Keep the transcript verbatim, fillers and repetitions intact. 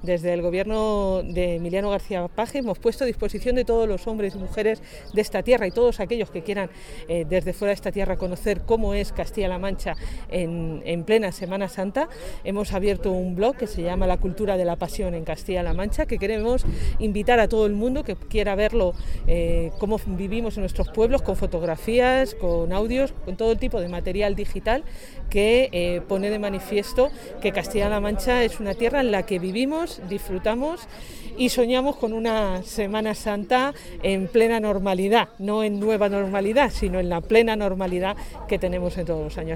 desde el gobierno de Emiliano García Paje hemos puesto a disposición de todos los hombres y mujeres de esta tierra y todos aquellos que quieran eh, desde fuera de esta tierra conocer cómo es Castilla-La Mancha en, en plena Semana Santa. Hemos abierto un blog que se llama La Cultura de la Pasión en Castilla-La Mancha, que queremos invitar a todo el mundo que quiera verlo, eh, cómo vivimos en nuestros pueblos, con fotografías, con audios, con todo tipo de material digital que eh, pone de manifiesto que Castilla-La Mancha es una tierra en la que vivimos, disfrutamos y soñamos con una Semana Santa en plena normalidad, no en nueva normalidad, sino en la plena normalidad que tenemos en todos los años.